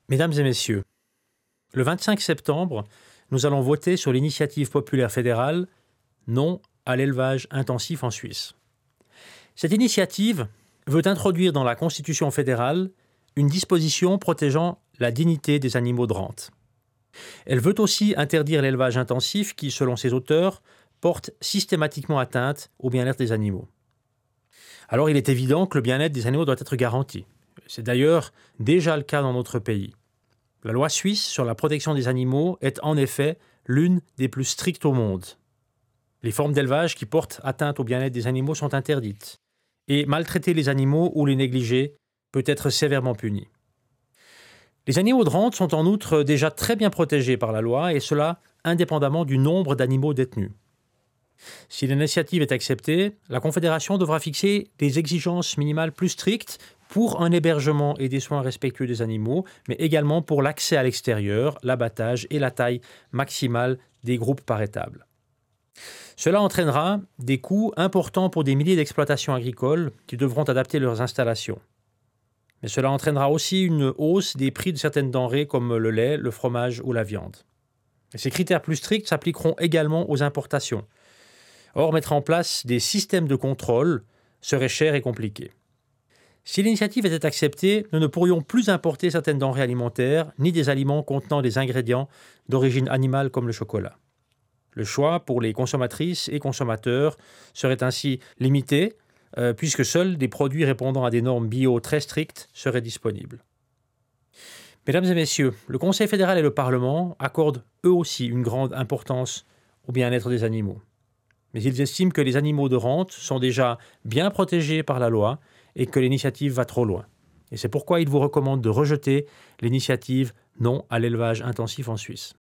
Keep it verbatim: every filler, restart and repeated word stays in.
Mesdames et messieurs, le vingt-cinq septembre, nous allons voter sur l'initiative populaire fédérale « Non à l'élevage intensif en Suisse ». Cette initiative veut introduire dans la Constitution fédérale une disposition protégeant la dignité des animaux de rente. Elle veut aussi interdire l'élevage intensif qui, selon ses auteurs, porte systématiquement atteinte au bien-être des animaux. Alors il est évident que le bien-être des animaux doit être garanti. C'est d'ailleurs déjà le cas dans notre pays. La loi suisse sur la protection des animaux est en effet l'une des plus strictes au monde. Les formes d'élevage qui portent atteinte au bien-être des animaux sont interdites. Et maltraiter les animaux ou les négliger peut être sévèrement puni. Les animaux de rente sont en outre déjà très bien protégés par la loi, et cela indépendamment du nombre d'animaux détenus. Si l'initiative est acceptée, la Confédération devra fixer des exigences minimales plus strictes pour un hébergement et des soins respectueux des animaux, mais également pour l'accès à l'extérieur, l'abattage et la taille maximale des groupes par étable. Cela entraînera des coûts importants pour des milliers d'exploitations agricoles qui devront adapter leurs installations. Mais cela entraînera aussi une hausse des prix de certaines denrées comme le lait, le fromage ou la viande. Et ces critères plus stricts s'appliqueront également aux importations. Or, mettre en place des systèmes de contrôle serait cher et compliqué. Si l'initiative était acceptée, nous ne pourrions plus importer certaines denrées alimentaires, ni des aliments contenant des ingrédients d'origine animale comme le chocolat. Le choix pour les consommatrices et consommateurs serait ainsi limité, euh, puisque seuls des produits répondant à des normes bio très strictes seraient disponibles. Mesdames et messieurs, le Conseil fédéral et le Parlement accordent eux aussi une grande importance au bien-être des animaux. Mais ils estiment que les animaux de rente sont déjà bien protégés par la loi et que l'initiative va trop loin. Et c'est pourquoi ils vous recommandent de rejeter l'initiative « Non à l'élevage intensif en Suisse ».